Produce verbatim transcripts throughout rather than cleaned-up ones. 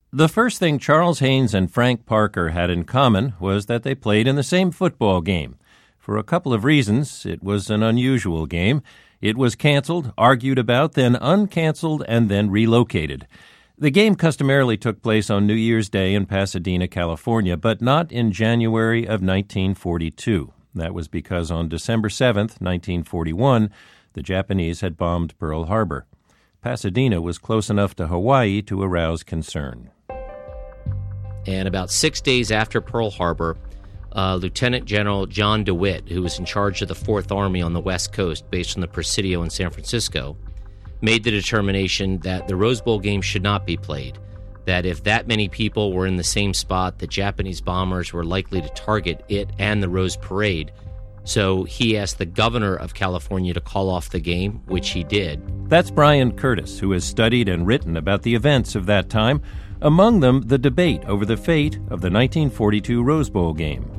The first thing Charles Haynes and Frank Parker had in common was that they played in the same football game. For a couple of reasons, it was an unusual game. It was canceled, argued about, then uncanceled, and then relocated. The game customarily took place on New Year's Day in Pasadena, California, but not in January of nineteen forty-two. That was because on December seventh, nineteen forty-one, the Japanese had bombed Pearl Harbor. Pasadena was close enough to Hawaii to arouse concern. And about six days after Pearl Harbor, uh, Lieutenant General John DeWitt, who was in charge of the Fourth Army on the West Coast, based on the Presidio in San Francisco, made the determination that the Rose Bowl game should not be played, that if that many people were in the same spot, the Japanese bombers were likely to target it and the Rose Parade. So he asked the governor of California to call off the game, which he did. That's Brian Curtis, who has studied and written about the events of that time, among them the debate over the fate of the nineteen forty-two Rose Bowl game.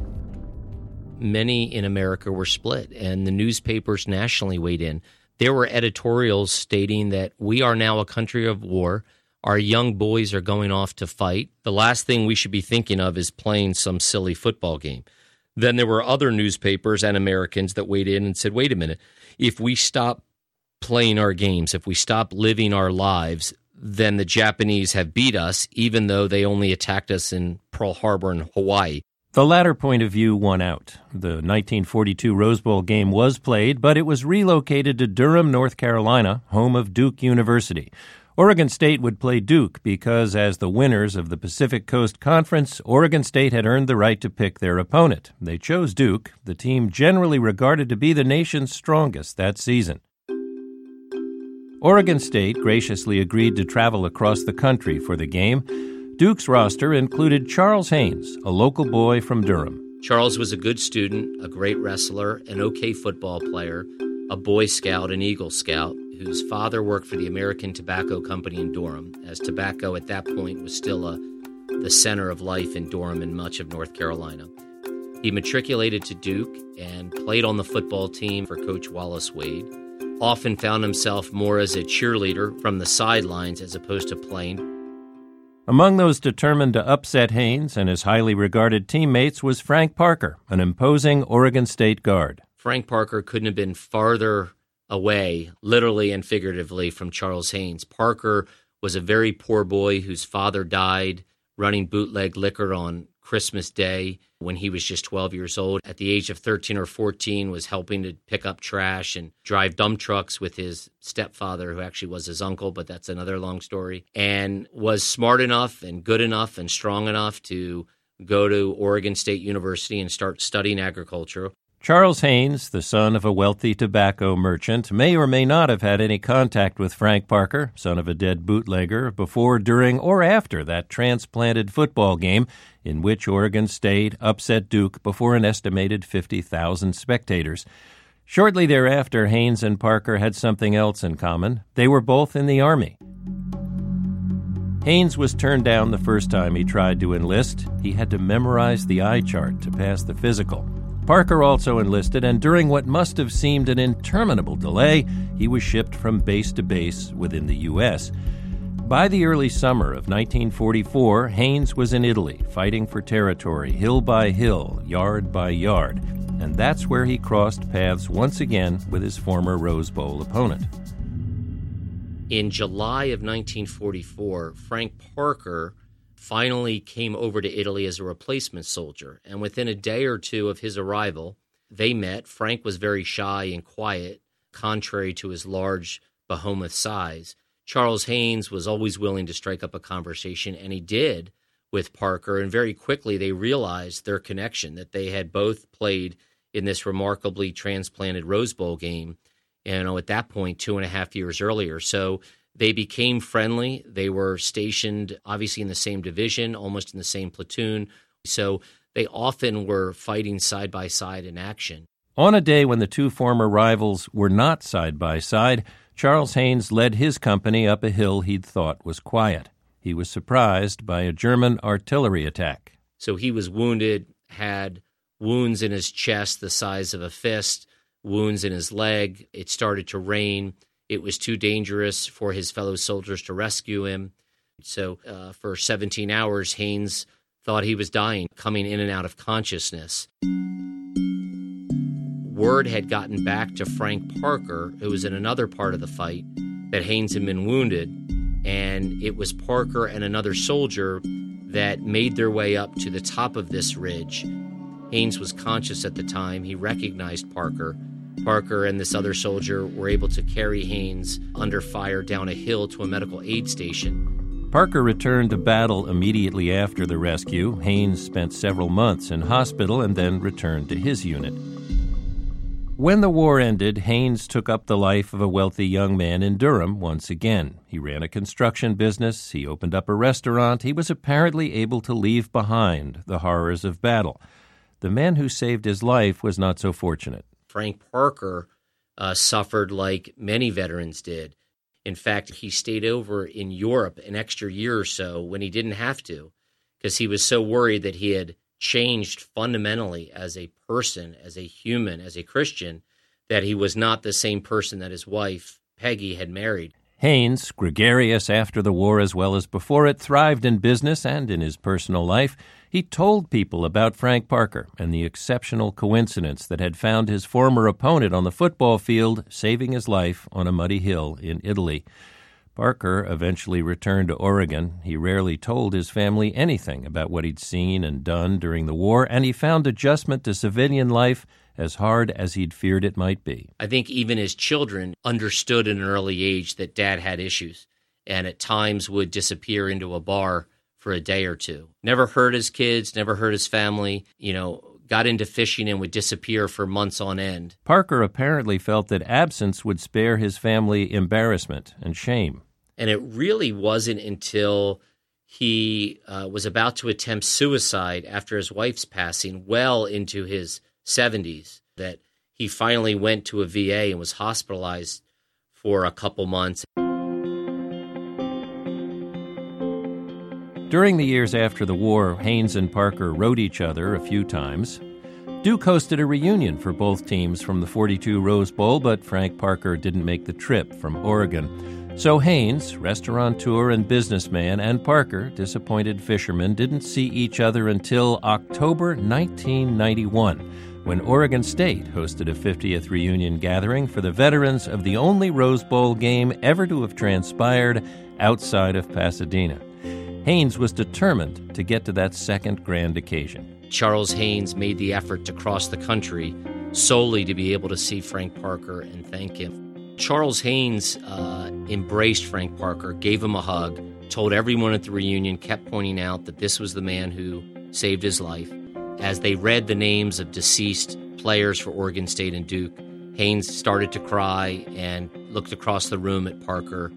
Many in America were split, and the newspapers nationally weighed in. There were editorials stating that we are now a country of war. Our young boys are going off to fight. The last thing we should be thinking of is playing some silly football game. Then there were other newspapers and Americans that weighed in and said, wait a minute, if we stop playing our games, if we stop living our lives, then the Japanese have beat us, even though they only attacked us in Pearl Harbor and Hawaii. The latter point of view won out. The nineteen forty-two Rose Bowl game was played, but it was relocated to Durham, North Carolina, home of Duke University. Oregon State would play Duke because, as the winners of the Pacific Coast Conference, Oregon State had earned the right to pick their opponent. They chose Duke, the team generally regarded to be the nation's strongest that season. Oregon State graciously agreed to travel across the country for the game. Duke's roster included Charles Haynes, a local boy from Durham. Charles was a good student, a great wrestler, an okay football player, a Boy Scout, an Eagle Scout, whose father worked for the American Tobacco Company in Durham, as tobacco at that point was still a, the center of life in Durham and much of North Carolina. He matriculated to Duke and played on the football team for Coach Wallace Wade, often found himself more as a cheerleader from the sidelines as opposed to playing. Among those determined to upset Haynes and his highly regarded teammates was Frank Parker, an imposing Oregon State guard. Frank Parker couldn't have been farther away, literally and figuratively, from Charles Haynes. Parker was a very poor boy whose father died running bootleg liquor on Christmas Day when he was just twelve years old. At the age of thirteen or fourteen, was helping to pick up trash and drive dump trucks with his stepfather, who actually was his uncle, but that's another long story, and was smart enough and good enough and strong enough to go to Oregon State University and start studying agriculture. Charles Haynes, the son of a wealthy tobacco merchant, may or may not have had any contact with Frank Parker, son of a dead bootlegger, before, during, or after that transplanted football game in which Oregon State upset Duke before an estimated fifty thousand spectators. Shortly thereafter, Haynes and Parker had something else in common. They were both in the Army. Haynes was turned down the first time he tried to enlist. He had to memorize the eye chart to pass the physical. Parker also enlisted, and during what must have seemed an interminable delay, he was shipped from base to base within the U S By the early summer of nineteen forty-four, Haynes was in Italy, fighting for territory, hill by hill, yard by yard, and that's where he crossed paths once again with his former Rose Bowl opponent. In July of nineteen forty-four, Frank Parker finally came over to Italy as a replacement soldier. And within a day or two of his arrival, they met. Frank was very shy and quiet, contrary to his large behemoth size. Charles Haynes was always willing to strike up a conversation, and he did with Parker. And very quickly, they realized their connection, that they had both played in this remarkably transplanted Rose Bowl game, you know, at that point, two and a half years earlier. So they became friendly. They were stationed, obviously, in the same division, almost in the same platoon. So they often were fighting side by side in action. On a day when the two former rivals were not side by side, Charles Haynes led his company up a hill he'd thought was quiet. He was surprised by a German artillery attack. So he was wounded, had wounds in his chest the size of a fist, wounds in his leg. It started to rain. It was too dangerous for his fellow soldiers to rescue him. So uh, for seventeen hours, Haynes thought he was dying, coming in and out of consciousness. Word had gotten back to Frank Parker, who was in another part of the fight, that Haynes had been wounded, and it was Parker and another soldier that made their way up to the top of this ridge. Haynes was conscious at the time. He recognized Parker. Parker and this other soldier were able to carry Haynes under fire down a hill to a medical aid station. Parker returned to battle immediately after the rescue. Haynes spent several months in hospital and then returned to his unit. When the war ended, Haynes took up the life of a wealthy young man in Durham once again. He ran a construction business. He opened up a restaurant. He was apparently able to leave behind the horrors of battle. The man who saved his life was not so fortunate. Frank Parker uh, suffered like many veterans did. In fact, he stayed over in Europe an extra year or so when he didn't have to, because he was so worried that he had changed fundamentally as a person, as a human, as a Christian, that he was not the same person that his wife, Peggy, had married. Haynes, gregarious after the war as well as before it, thrived in business and in his personal life. He told people about Frank Parker and the exceptional coincidence that had found his former opponent on the football field saving his life on a muddy hill in Italy. Parker eventually returned to Oregon. He rarely told his family anything about what he'd seen and done during the war, and he found adjustment to civilian life as hard as he'd feared it might be. I think even his children understood at an early age that Dad had issues and at times would disappear into a bar for a day or two. Never hurt his kids, never hurt his family, you know, got into fishing and would disappear for months on end. Parker apparently felt that absence would spare his family embarrassment and shame. And it really wasn't until he uh, was about to attempt suicide after his wife's passing, well into his seventies, that he finally went to a V A and was hospitalized for a couple months. During the years after the war, Haynes and Parker wrote each other a few times. Duke hosted a reunion for both teams from the forty-two Rose Bowl, but Frank Parker didn't make the trip from Oregon. So Haynes, restaurateur and businessman, and Parker, disappointed fisherman, didn't see each other until October nineteen ninety-one, when Oregon State hosted a fiftieth reunion gathering for the veterans of the only Rose Bowl game ever to have transpired outside of Pasadena. Haynes was determined to get to that second grand occasion. Charles Haynes made the effort to cross the country solely to be able to see Frank Parker and thank him. Charles Haynes uh, embraced Frank Parker, gave him a hug, told everyone at the reunion, kept pointing out that this was the man who saved his life. As they read the names of deceased players for Oregon State and Duke, Haynes started to cry and looked across the room at Parker.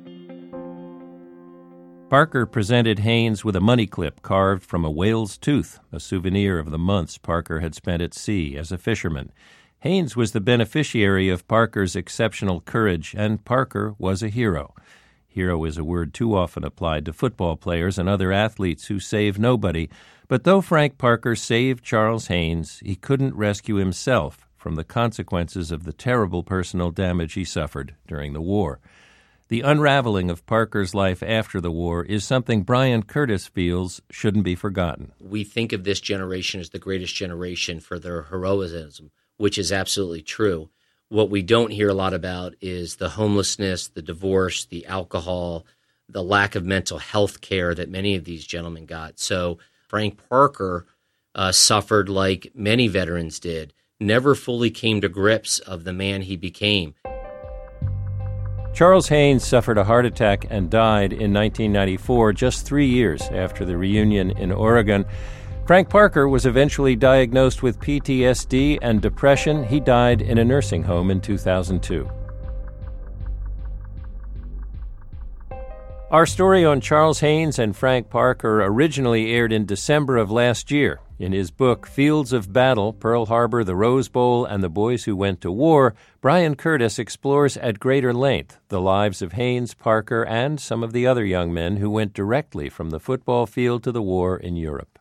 Parker presented Haynes with a money clip carved from a whale's tooth, a souvenir of the months Parker had spent at sea as a fisherman. Haynes was the beneficiary of Parker's exceptional courage, and Parker was a hero. Hero is a word too often applied to football players and other athletes who save nobody. But though Frank Parker saved Charles Haynes, he couldn't rescue himself from the consequences of the terrible personal damage he suffered during the war. The unraveling of Parker's life after the war is something Bryan Curtis feels shouldn't be forgotten. We think of this generation as the greatest generation for their heroism, which is absolutely true. What we don't hear a lot about is the homelessness, the divorce, the alcohol, the lack of mental health care that many of these gentlemen got. So Frank Parker uh, suffered like many veterans did, never fully came to grips of the man he became. Charles Haynes suffered a heart attack and died in nineteen ninety-four, just three years after the reunion in Oregon. Frank Parker was eventually diagnosed with P T S D and depression. He died in a nursing home in two thousand two. Our story on Charles Haynes and Frank Parker originally aired in December of last year. In his book, Fields of Battle, Pearl Harbor, the Rose Bowl, and the Boys Who Went to War, Bryan Curtis explores at greater length the lives of Haynes, Parker, and some of the other young men who went directly from the football field to the war in Europe.